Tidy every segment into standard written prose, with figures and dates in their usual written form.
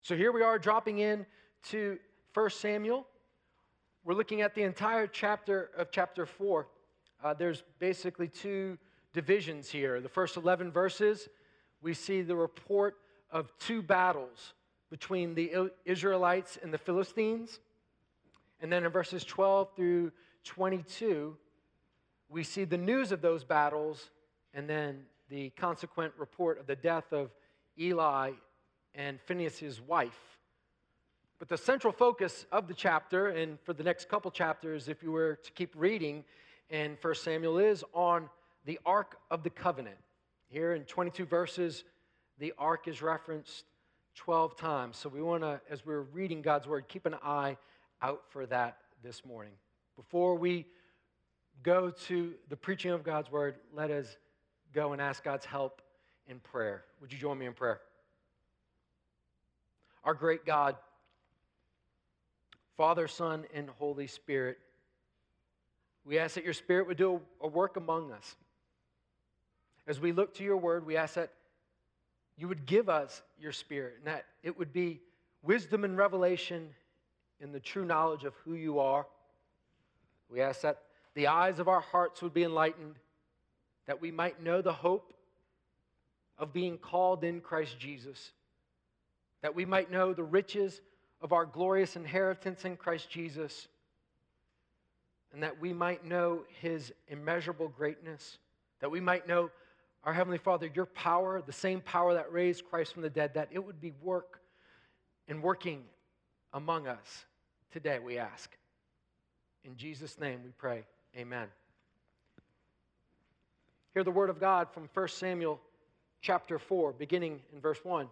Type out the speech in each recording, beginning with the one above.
So here we are dropping in to 1 Samuel. We're looking at the entire chapter of chapter 4. There's basically two divisions here. The first 11 verses, we see the report of two battles between the Israelites and the Philistines. And then in verses 12 through 22, we see the news of those battles and then the consequent report of the death of Eli and Phinehas' wife. But the central focus of the chapter, and for the next couple chapters, if you were to keep reading in 1 Samuel, is on the Ark of the Covenant. Here in 22 verses, the Ark is referenced 12 times. So we want to, as we're reading God's Word, keep an eye out for that this morning. Before we go to the preaching of God's Word, let us go and ask God's help in prayer. Would you join me in prayer? Our great God, Father, Son, and Holy Spirit, we ask that your Spirit would do a work among us. As we look to your word, we ask that you would give us your Spirit, and that it would be wisdom and revelation in the true knowledge of who you are. We ask that the eyes of our hearts would be enlightened, that we might know the hope of being called in Christ Jesus, that we might know the riches of our glorious inheritance in Christ Jesus, and that we might know his immeasurable greatness, that we might know, our Heavenly Father, your power, the same power that raised Christ from the dead, that it would be working among us today, we ask. In Jesus' name we pray, amen. Hear the word of God from 1 Samuel chapter 4, beginning in verse 1.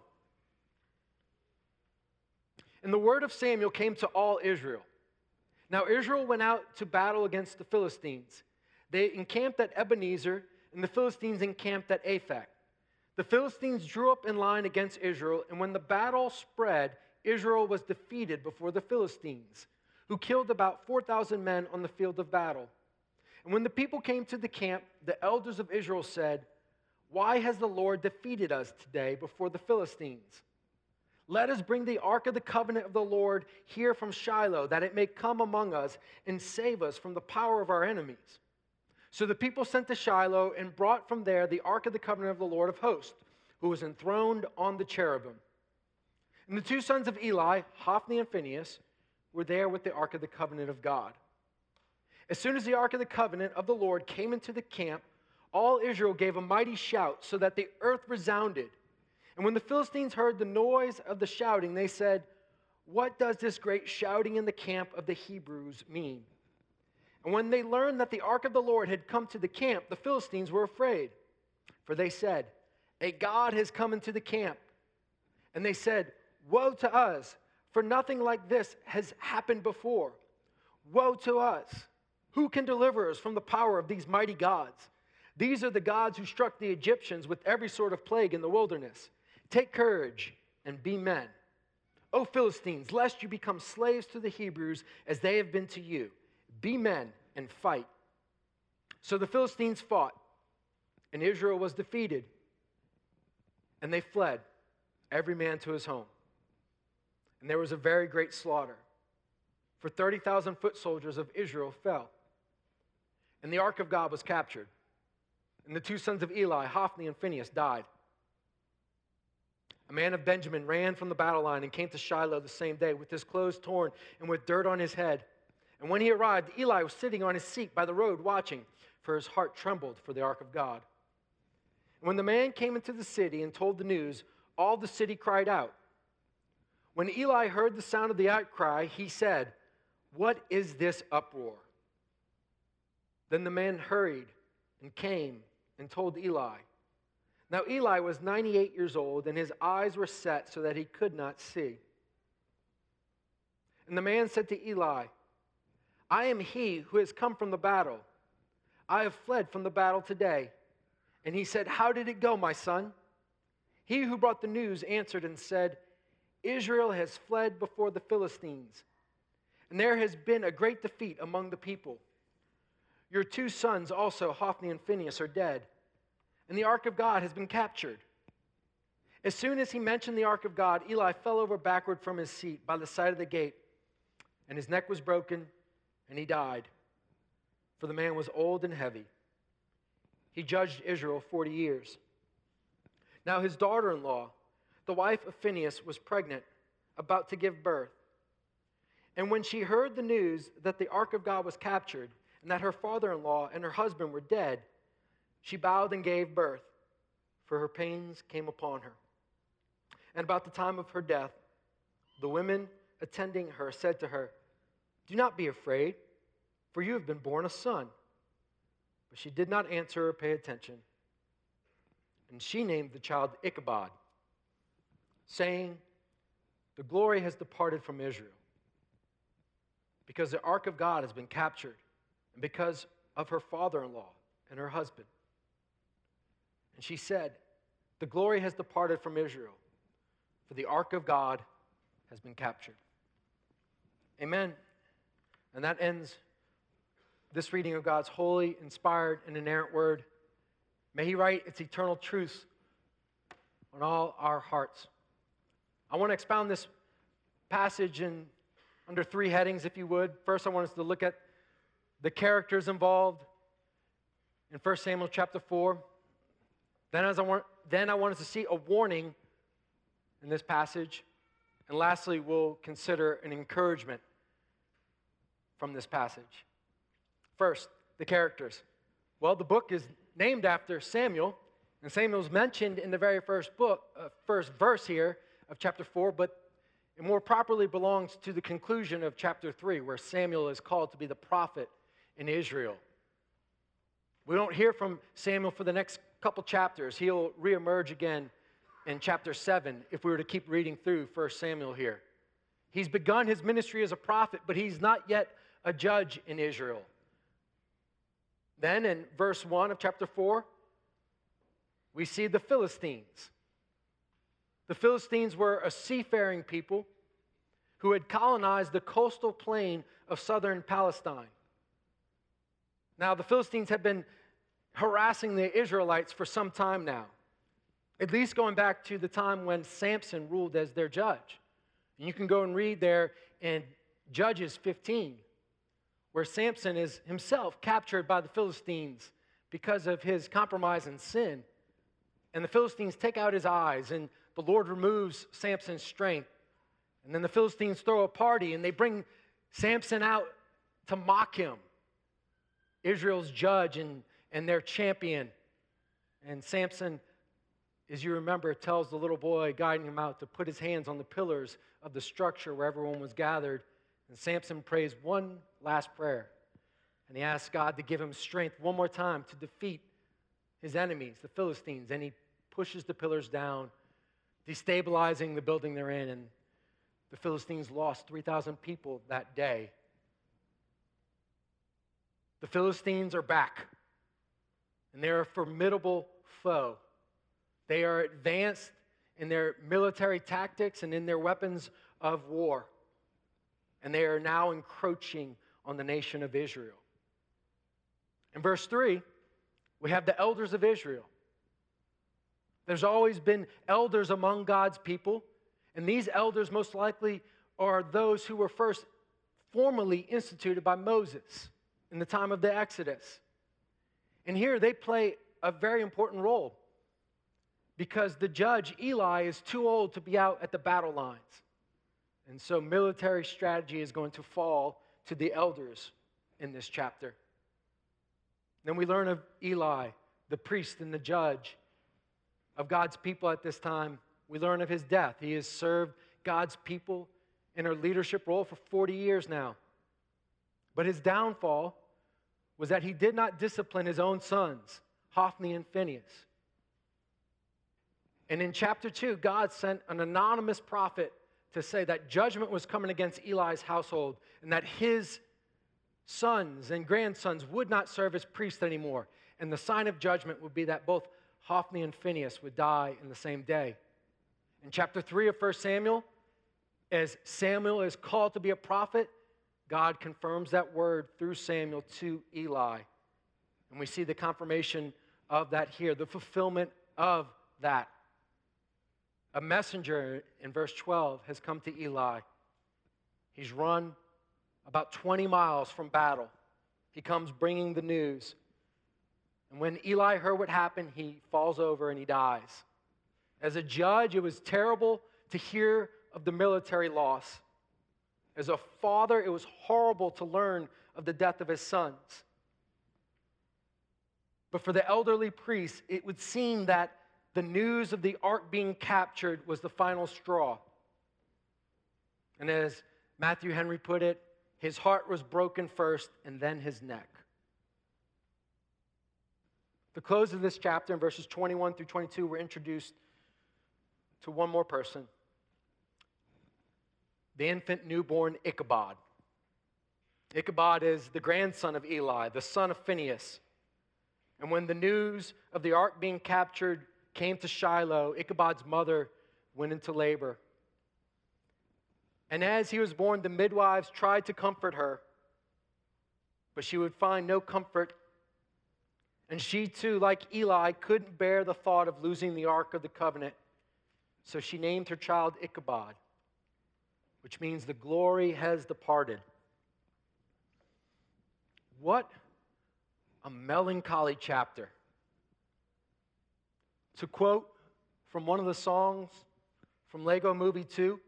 And the word of Samuel came to all Israel. Now Israel went out to battle against the Philistines. They encamped at Ebenezer, and the Philistines encamped at Aphek. The Philistines drew up in line against Israel, and when the battle spread, Israel was defeated before the Philistines, who killed about 4,000 men on the field of battle. And when the people came to the camp, the elders of Israel said, "Why has the Lord defeated us today before the Philistines? Let us bring the ark of the covenant of the Lord here from Shiloh, that it may come among us and save us from the power of our enemies." So the people sent to Shiloh and brought from there the ark of the covenant of the Lord of hosts, who was enthroned on the cherubim. And the two sons of Eli, Hophni and Phinehas, were there with the ark of the covenant of God. As soon as the ark of the covenant of the Lord came into the camp, all Israel gave a mighty shout, so that the earth resounded. And when the Philistines heard the noise of the shouting, they said, "What does this great shouting in the camp of the Hebrews mean?" And when they learned that the ark of the Lord had come to the camp, the Philistines were afraid. For they said, "A god has come into the camp." And they said, "Woe to us, for nothing like this has happened before. Woe to us! Who can deliver us from the power of these mighty gods? These are the gods who struck the Egyptians with every sort of plague in the wilderness. Take courage and be men. O Philistines, lest you become slaves to the Hebrews as they have been to you. Be men and fight." So the Philistines fought, and Israel was defeated, and they fled, every man to his home. And there was a very great slaughter, for 30,000 foot soldiers of Israel fell. And the ark of God was captured, and the two sons of Eli, Hophni and Phinehas, died. A man of Benjamin ran from the battle line and came to Shiloh the same day with his clothes torn and with dirt on his head. And when he arrived, Eli was sitting on his seat by the road watching, for his heart trembled for the ark of God. And when the man came into the city and told the news, all the city cried out. When Eli heard the sound of the outcry, he said, "What is this uproar?" Then the man hurried and came and told Eli. Now Eli was 98 years old, and his eyes were set so that he could not see. And the man said to Eli, "I am he who has come from the battle. I have fled from the battle today." And he said, "How did it go, my son?" He who brought the news answered and said, "Israel has fled before the Philistines, and there has been a great defeat among the people. Your two sons also, Hophni and Phinehas, are dead, and the ark of God has been captured." As soon as he mentioned the ark of God, Eli fell over backward from his seat by the side of the gate, and his neck was broken, and he died. For the man was old and heavy. He judged Israel 40 years. Now his daughter-in-law, the wife of Phinehas, was pregnant, about to give birth. And when she heard the news that the ark of God was captured, and that her father-in-law and her husband were dead, she bowed and gave birth, for her pains came upon her. And about the time of her death, the women attending her said to her, "Do not be afraid, for you have been born a son." But she did not answer or pay attention. And she named the child Ichabod, saying, "The glory has departed from Israel, because the ark of God has been captured, and because of her father-in-law and her husband." And she said, "The glory has departed from Israel, for the ark of God has been captured." Amen. And that ends this reading of God's holy, inspired, and inerrant word. May He write its eternal truths on all our hearts. I want to expound this passage under three headings, if you would. First, I want us to look at the characters involved in 1 Samuel chapter 4. Then I want us to see a warning in this passage. And lastly, we'll consider an encouragement from this passage. First, the characters. Well, the book is named after Samuel, and Samuel's mentioned in the very first verse here of chapter 4, but it more properly belongs to the conclusion of chapter 3, where Samuel is called to be the prophet in Israel. We don't hear from Samuel for the next couple chapters. He'll reemerge again in chapter 7 if we were to keep reading through 1 Samuel here. He's begun his ministry as a prophet, but he's not yet a judge in Israel. Then in verse 1 of chapter 4, we see the Philistines. The Philistines were a seafaring people who had colonized the coastal plain of southern Palestine. Now, the Philistines have been harassing the Israelites for some time now, at least going back to the time when Samson ruled as their judge. And you can go and read there in Judges 15, where Samson is himself captured by the Philistines because of his compromise and sin. And the Philistines take out his eyes, and the Lord removes Samson's strength. And then the Philistines throw a party, and they bring Samson out to mock him, Israel's judge and their champion. And Samson, as you remember, tells the little boy guiding him out to put his hands on the pillars of the structure where everyone was gathered. And Samson prays one last prayer. And he asks God to give him strength one more time to defeat his enemies, the Philistines. And he pushes the pillars down, destabilizing the building they're in. And the Philistines lost 3,000 people that day. The Philistines are back. And they're a formidable foe. They are advanced in their military tactics and in their weapons of war. And they are now encroaching on the nation of Israel. In verse 3, we have the elders of Israel. There's always been elders among God's people, and these elders most likely are those who were first formally instituted by Moses in the time of the Exodus. And here they play a very important role because the judge, Eli, is too old to be out at the battle lines. And so military strategy is going to fall to the elders in this chapter. Then we learn of Eli, the priest and the judge of God's people at this time. We learn of his death. He has served God's people in a leadership role for 40 years now. But his downfall was that he did not discipline his own sons, Hophni and Phinehas. And in chapter 2, God sent an anonymous prophet to say that judgment was coming against Eli's household and that his sons and grandsons would not serve as priests anymore. And the sign of judgment would be that both Hophni and Phinehas would die in the same day. In chapter 3 of 1 Samuel, as Samuel is called to be a prophet, God confirms that word through Samuel to Eli. And we see the confirmation of that here, the fulfillment of that. A messenger in verse 12 has come to Eli. He's run about 20 miles from battle. He comes bringing the news. And when Eli heard what happened, he falls over and he dies. As a judge, it was terrible to hear of the military loss. As a father, it was horrible to learn of the death of his sons. But for the elderly priest, it would seem that the news of the ark being captured was the final straw. And as Matthew Henry put it, his heart was broken first and then his neck. The close of this chapter, in verses 21 through 22, we're introduced to one more person, the infant newborn Ichabod. Ichabod is the grandson of Eli, the son of Phinehas. And when the news of the ark being captured came to Shiloh, Ichabod's mother went into labor. And as he was born, the midwives tried to comfort her, but she would find no comfort. And she too, like Eli, couldn't bear the thought of losing the Ark of the Covenant. So she named her child Ichabod, which means the glory has departed. What a melancholy chapter. To quote from one of the songs from Lego Movie 2,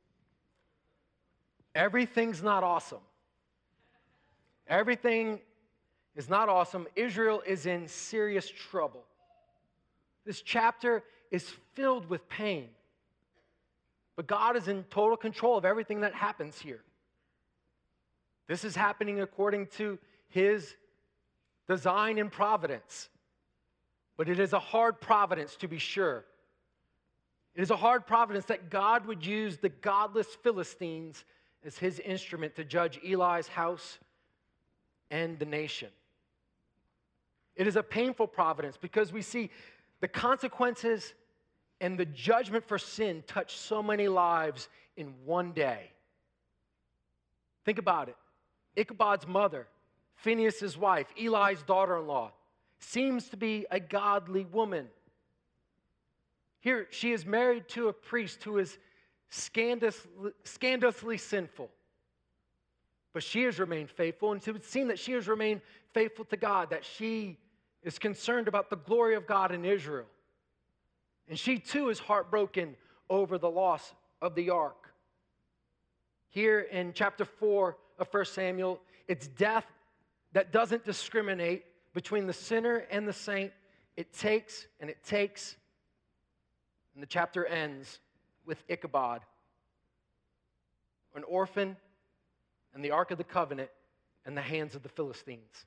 everything's not awesome. Everything is not awesome. Israel is in serious trouble. This chapter is filled with pain. But God is in total control of everything that happens here. This is happening according to His design and providence. But it is a hard providence, to be sure. It is a hard providence that God would use the godless Philistines as His instrument to judge Eli's house and the nation. It is a painful providence because we see the consequences and the judgment for sin touch so many lives in one day. Think about it. Ichabod's mother, Phinehas' wife, Eli's daughter-in-law, seems to be a godly woman. Here, she is married to a priest who is scandalously sinful. But she has remained faithful, and it would seem that she has remained faithful to God, that she is concerned about the glory of God in Israel. And she too is heartbroken over the loss of the ark. Here in chapter 4 of 1 Samuel, it's death that doesn't discriminate between the sinner and the saint. It takes and it takes. And the chapter ends with Ichabod, an orphan, and the Ark of the Covenant in the hands of the Philistines.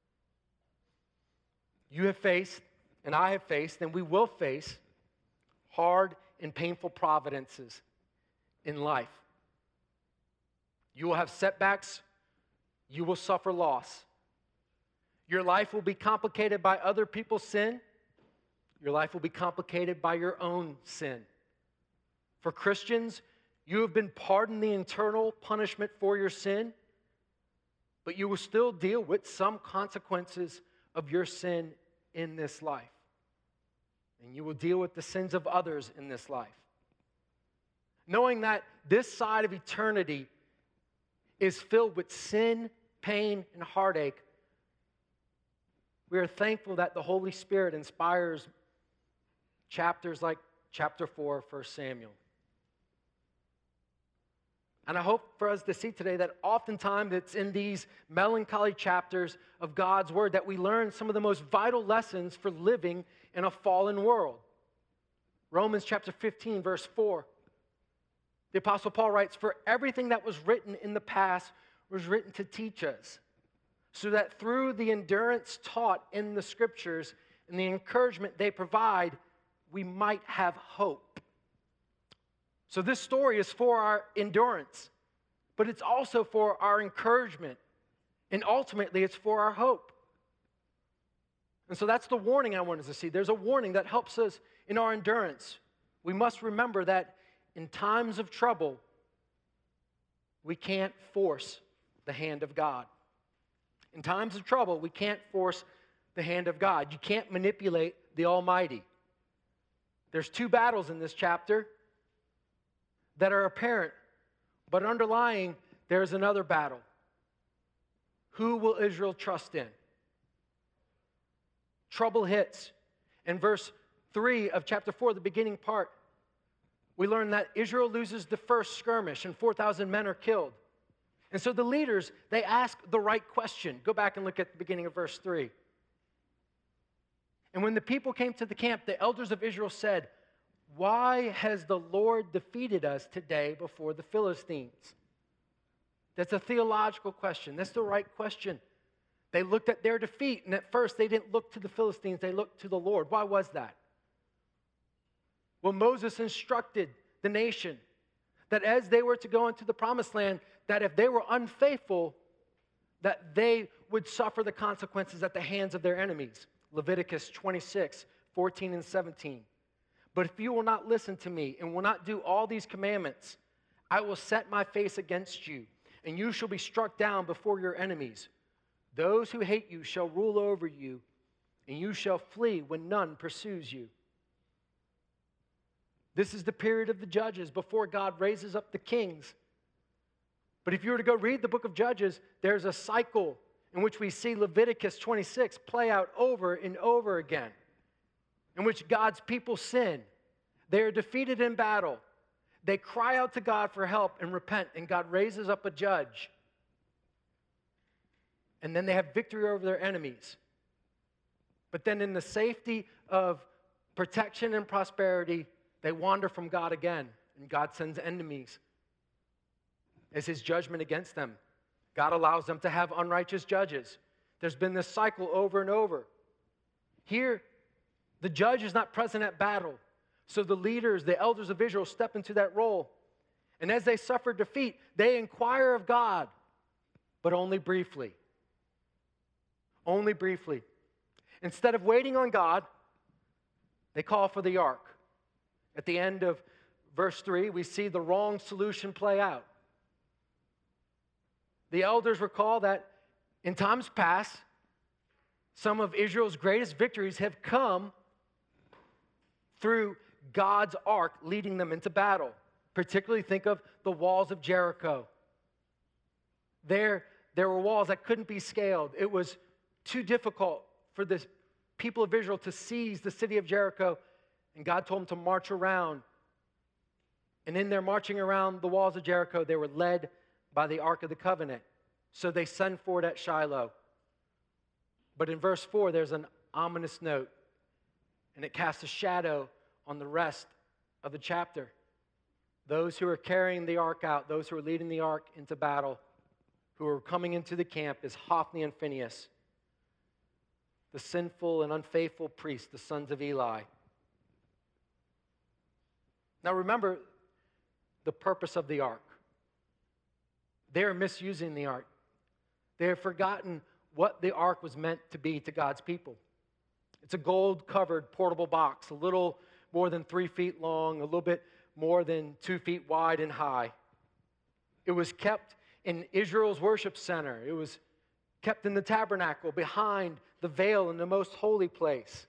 You have faced, and I have faced, and we will face hard and painful providences in life. You will have setbacks. You will suffer loss. Your life will be complicated by other people's sin. Your life will be complicated by your own sin. For Christians, you have been pardoned the eternal punishment for your sin, but you will still deal with some consequences of your sin in this life. And you will deal with the sins of others in this life. Knowing that this side of eternity is filled with sin, pain, and heartache, we are thankful that the Holy Spirit inspires chapters like chapter 4 of 1 Samuel. And I hope for us to see today that oftentimes it's in these melancholy chapters of God's Word that we learn some of the most vital lessons for living in a fallen world. Romans chapter 15, verse 4. The Apostle Paul writes, "For everything that was written in the past was written to teach us, so that through the endurance taught in the Scriptures and the encouragement they provide, we might have hope." So this story is for our endurance, but it's also for our encouragement, and ultimately it's for our hope. And so that's the warning I want us to see. There's a warning that helps us in our endurance. We must remember that in times of trouble, we can't force the hand of God. In times of trouble, we can't force the hand of God. You can't manipulate the Almighty. There's two battles in this chapter. that are apparent, but underlying, there's another battle. Who will Israel trust in? Trouble hits. In verse 3 of chapter 4, the beginning part, we learn that Israel loses the first skirmish and 4,000 men are killed. And so the leaders, they ask the right question. Go back and look at the beginning of verse 3. And when the people came to the camp, the elders of Israel said, "Why has the Lord defeated us today before the Philistines?" That's a theological question. That's the right question. They looked at their defeat, and at first they didn't look to the Philistines, they looked to the Lord. Why was that? Well, Moses instructed the nation that as they were to go into the promised land, that if they were unfaithful, that they would suffer the consequences at the hands of their enemies. Leviticus 26, 14 and 17. But if you will not listen to me and will not do all these commandments, I will set my face against you, and you shall be struck down before your enemies. Those who hate you shall rule over you, and you shall flee when none pursues you. This is the period of the judges before God raises up the kings. But if you were to go read the book of Judges, there's a cycle in which we see Leviticus 26 play out over and over again, in which God's people sin. They are defeated in battle. They cry out to God for help and repent, and God raises up a judge. And then they have victory over their enemies. But then in the safety of protection and prosperity, they wander from God again, and God sends enemies as his judgment against them. God allows them to have unrighteous judges. There's been this cycle over and over. Here, the judge is not present at battle. So the leaders, the elders of Israel, step into that role. And as they suffer defeat, they inquire of God, but only briefly. Only briefly. Instead of waiting on God, they call for the ark. At the end of verse 3, we see the wrong solution play out. The elders recall that in times past, some of Israel's greatest victories have come through God's ark leading them into battle. Particularly think of the walls of Jericho. There were walls that couldn't be scaled. It was too difficult for the people of Israel to seize the city of Jericho, and God told them to march around. And in their marching around the walls of Jericho, they were led by the Ark of the Covenant. So they send for it at Shiloh. But in verse 4, there's an ominous note, and it casts a shadow on the rest of the chapter. Those who are carrying the ark out, those who are leading the ark into battle, who are coming into the camp, is Hophni and Phinehas, the sinful and unfaithful priests, the sons of Eli. Now remember the purpose of the ark. They are misusing the ark. They have forgotten what the ark was meant to be to God's people. It's a gold-covered portable box, a little more than 3 feet long, a little bit more than 2 feet wide and high. It was kept in Israel's worship center. It was kept in the tabernacle behind the veil in the most holy place.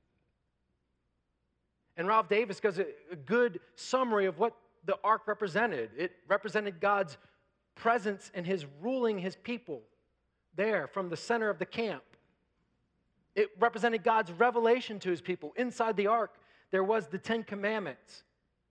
And Ralph Davis gives a good summary of what the ark represented. It represented God's presence and his ruling his people there from the center of the camp. It represented God's revelation to his people. Inside the ark, there was the 10 Commandments.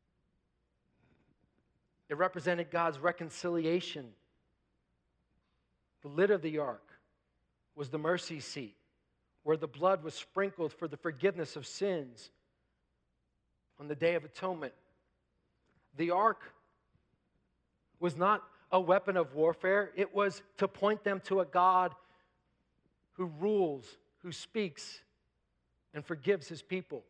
It represented God's reconciliation. The lid of the ark was the mercy seat, where the blood was sprinkled for the forgiveness of sins on the Day of Atonement. The ark was not a weapon of warfare. It was to point them to a God who rules, who speaks, and forgives his people.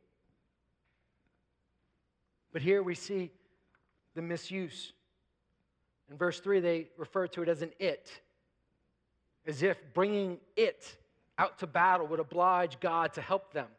But here we see the misuse. In verse 3, they refer to it as an it, as if bringing it out to battle would oblige God to help them.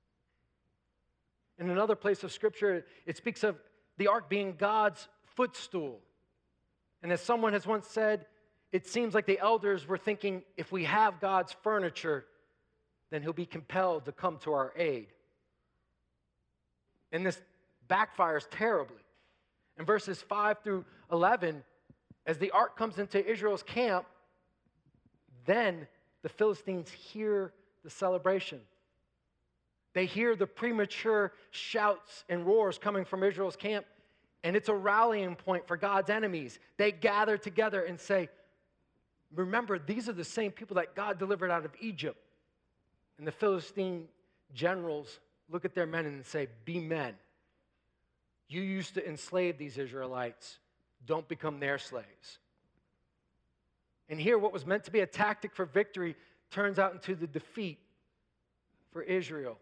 In another place of Scripture, it speaks of the ark being God's footstool. And as someone has once said, it seems like the elders were thinking, if we have God's furniture, then he'll be compelled to come to our aid. And this backfires terribly. In verses 5 through 11, as the ark comes into Israel's camp, then the Philistines hear the celebration. They hear the premature shouts and roars coming from Israel's camp, and it's a rallying point for God's enemies. They gather together and say, remember, these are the same people that God delivered out of Egypt. And the Philistine generals look at their men and say, be men. You used to enslave these Israelites. Don't become their slaves. And here, what was meant to be a tactic for victory turns out into the defeat for Israel.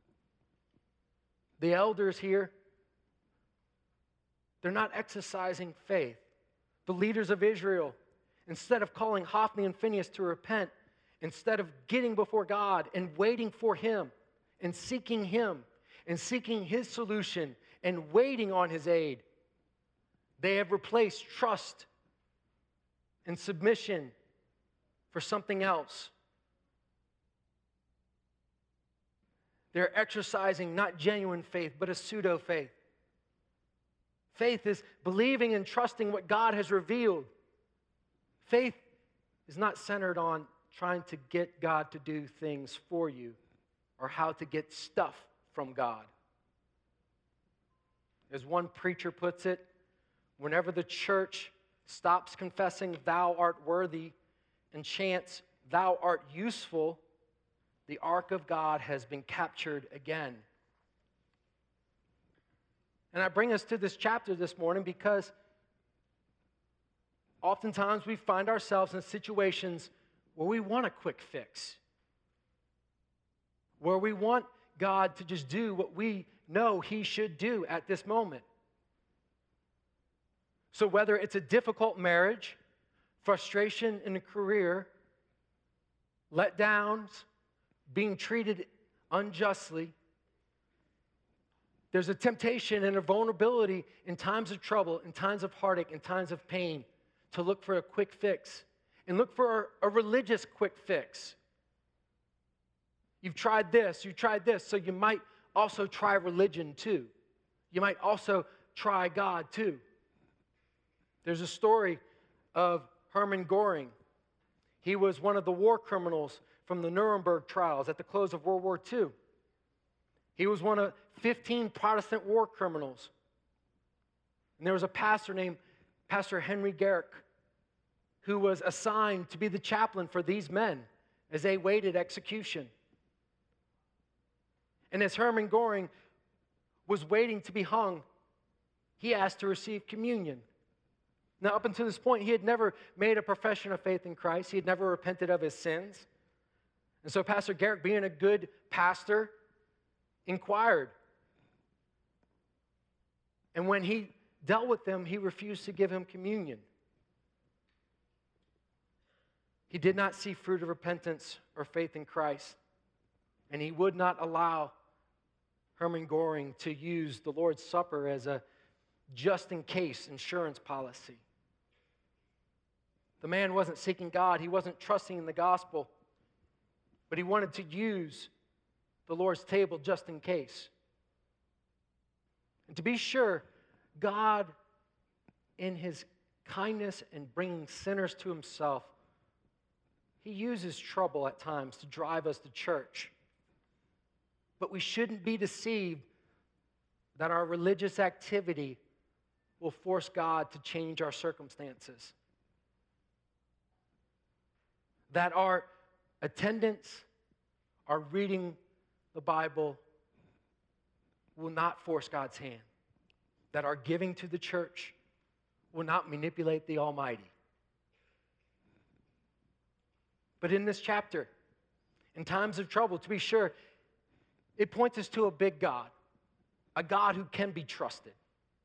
The elders here, they're not exercising faith. The leaders of Israel, instead of calling Hophni and Phinehas to repent, instead of getting before God and waiting for Him and seeking His solution and waiting on His aid, they have replaced trust and submission for something else. They're exercising not genuine faith, but a pseudo-faith. Faith is believing and trusting what God has revealed. Faith is not centered on trying to get God to do things for you or how to get stuff from God. As one preacher puts it, whenever the church stops confessing thou art worthy and chants thou art useful, the ark of God has been captured again. And I bring us to this chapter this morning because oftentimes we find ourselves in situations where we want a quick fix, where we want God to just do what we know He should do at this moment. So whether it's a difficult marriage, frustration in a career, letdowns, being treated unjustly, there's a temptation and a vulnerability in times of trouble, in times of heartache, in times of pain, to look for a quick fix and look for a religious quick fix. You've tried this, so you might also try religion too. You might also try God too. There's a story of Hermann Göring. He was one of the war criminals from the Nuremberg trials at the close of World War II. He was one of 15 Protestant war criminals. And there was a pastor named Pastor Henry Garrick who was assigned to be the chaplain for these men as they waited execution. And as Hermann Göring was waiting to be hung, he asked to receive communion. Now, up until this point, he had never made a profession of faith in Christ. He had never repented of his sins. And so Pastor Garrick, being a good pastor, inquired. And when he dealt with them, he refused to give him communion. He did not see fruit of repentance or faith in Christ. And he would not allow Hermann Göring to use the Lord's Supper as a just-in-case insurance policy. The man wasn't seeking God. He wasn't trusting in the gospel. But he wanted to use the Lord's table just in case. And to be sure, God, in His kindness and bringing sinners to Himself, He uses trouble at times to drive us to church. But we shouldn't be deceived that our religious activity will force God to change our circumstances. That our attendance, our reading the Bible will not force God's hand. That our giving to the church will not manipulate the Almighty. But in this chapter, in times of trouble, to be sure, it points us to a big God, a God who can be trusted.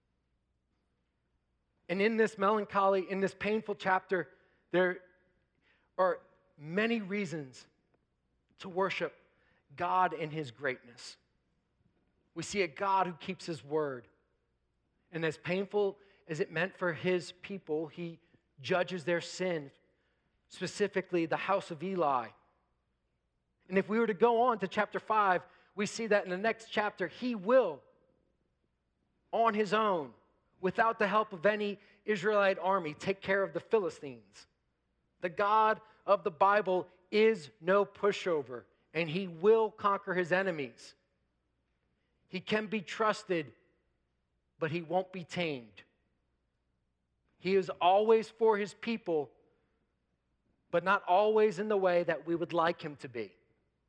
And in this melancholy, in this painful chapter, there are many reasons to worship God in His greatness. We see a God who keeps His word. And as painful as it meant for His people, He judges their sin, specifically the house of Eli. And if we were to go on to chapter 5, we see that in the next chapter, He will, on His own, without the help of any Israelite army, take care of the Philistines. The God of the Bible is no pushover, and he will conquer his enemies. He can be trusted, but he won't be tamed. He is always for his people, but not always in the way that we would like him to be.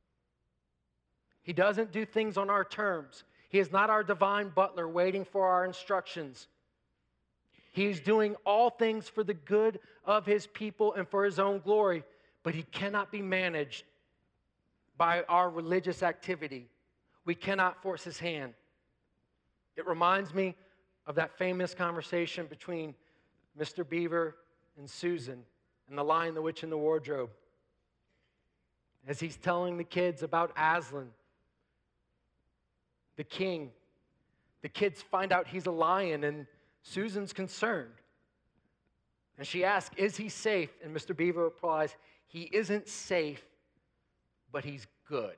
He doesn't do things on our terms. He is not our divine butler waiting for our instructions. He is doing all things for the good of his people and for his own glory, but he cannot be managed by our religious activity. We cannot force his hand. It reminds me of that famous conversation between Mr. Beaver and Susan and The Lion, the Witch, and the Wardrobe. As he's telling the kids about Aslan, the king, the kids find out he's a lion, and Susan's concerned. And she asks, is he safe? And Mr. Beaver replies, he isn't safe, but he's good.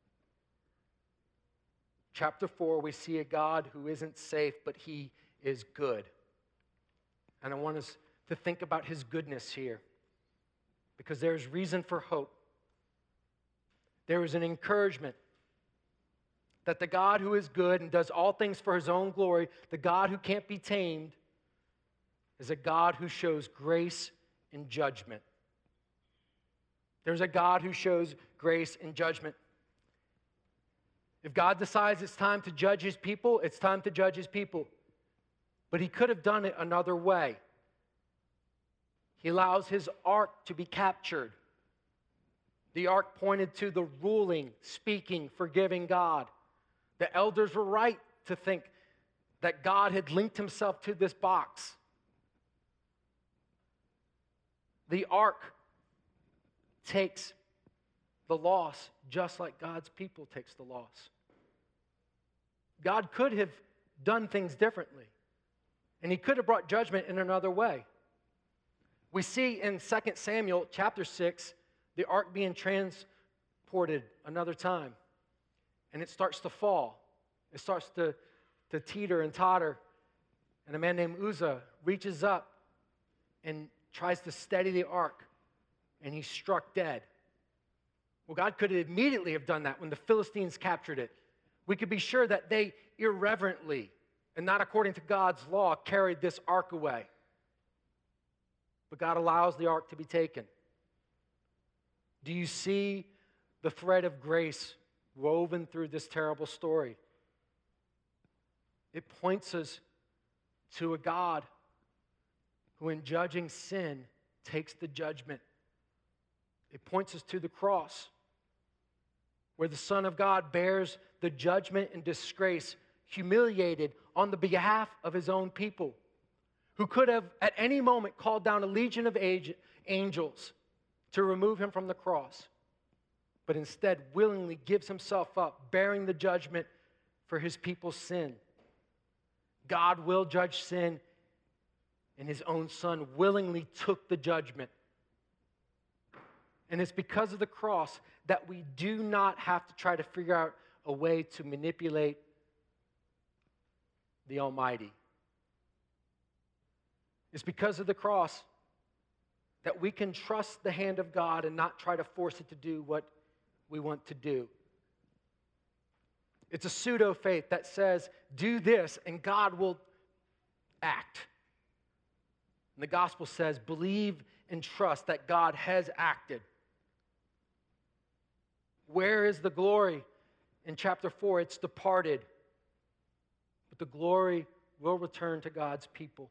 Chapter 4, we see a God who isn't safe, but he is good. And I want us to think about his goodness here, because there's reason for hope. There is an encouragement that the God who is good and does all things for his own glory, the God who can't be tamed, is a God who shows grace and judgment. There's a God who shows grace and judgment. If God decides it's time to judge his people, it's time to judge his people. But he could have done it another way. He allows his ark to be captured. The ark pointed to the ruling, speaking, forgiving God. The elders were right to think that God had linked himself to this box. The ark takes the loss just like God's people takes the loss. God could have done things differently, and he could have brought judgment in another way. We see in 2 Samuel chapter 6, the ark being transported another time, and it starts to fall. It starts to teeter and totter, and a man named Uzzah reaches up and tries to steady the ark, and he's struck dead. Well, God could immediately have done that when the Philistines captured it. We could be sure that they irreverently and not according to God's law carried this ark away. But God allows the ark to be taken. Do you see the thread of grace woven through this terrible story? It points us to a God who, in judging sin, takes the judgment. It points us to the cross, where the Son of God bears the judgment and disgrace, humiliated on the behalf of his own people, who could have at any moment called down a legion of angels to remove him from the cross, but instead willingly gives himself up, bearing the judgment for his people's sin. God will judge sin, and his own Son willingly took the judgment. And it's because of the cross that we do not have to try to figure out a way to manipulate the Almighty. It's because of the cross that we can trust the hand of God and not try to force it to do what we want to do. It's a pseudo-faith that says, do this and God will act. And the gospel says, believe and trust that God has acted. Where is the glory? In chapter 4, it's departed. But the glory will return to God's people.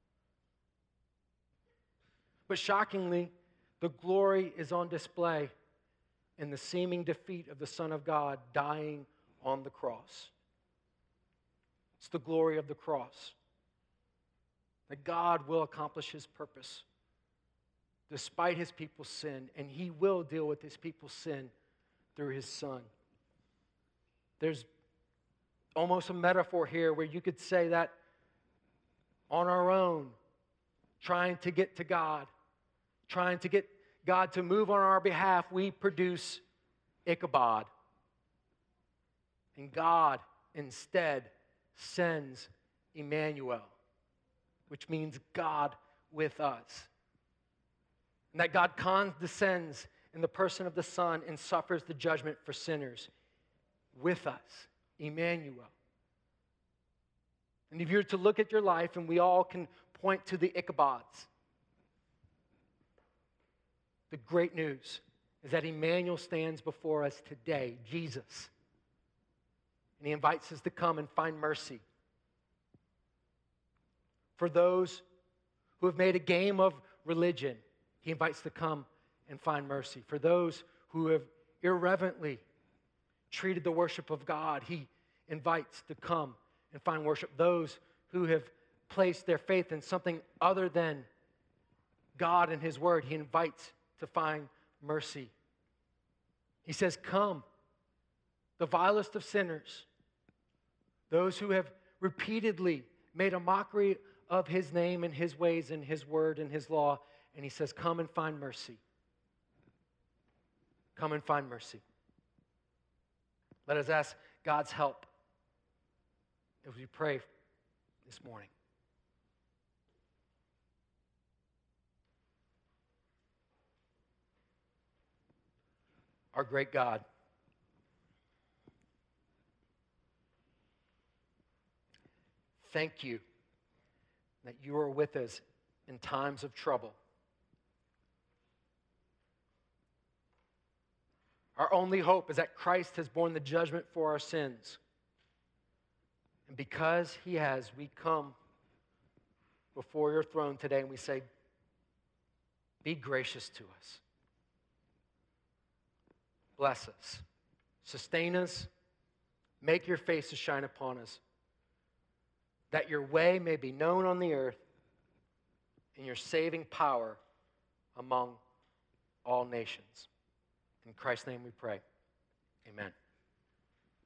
But shockingly, the glory is on display in the seeming defeat of the Son of God dying on the cross. It's the glory of the cross. That God will accomplish his purpose despite his people's sin, and he will deal with his people's sin through his Son. There's almost a metaphor here where you could say that on our own, trying to get to God, trying to get God to move on our behalf, we produce Ichabod. And God instead sends Emmanuel, which means God with us. And that God condescends in the person of the Son and suffers the judgment for sinners with us, Emmanuel. And if you were to look at your life, and we all can point to the Ichabods, the great news is that Emmanuel stands before us today, Jesus. And he invites us to come and find mercy. For those who have made a game of religion, he invites to come and find mercy. For those who have irreverently treated the worship of God, he invites to come and find worship. Those who have placed their faith in something other than God and his word, he invites to find mercy. He says, come, the vilest of sinners, those who have repeatedly made a mockery of his name and his ways and his word and his law, and he says, come and find mercy. Come and find mercy. Let us ask God's help as we pray this morning. Our great God, thank you that you are with us in times of trouble. Our only hope is that Christ has borne the judgment for our sins. And because he has, we come before your throne today and we say, be gracious to us. Bless us. Sustain us. Make your face to shine upon us, that your way may be known on the earth and your saving power among all nations. In Christ's name we pray. Amen.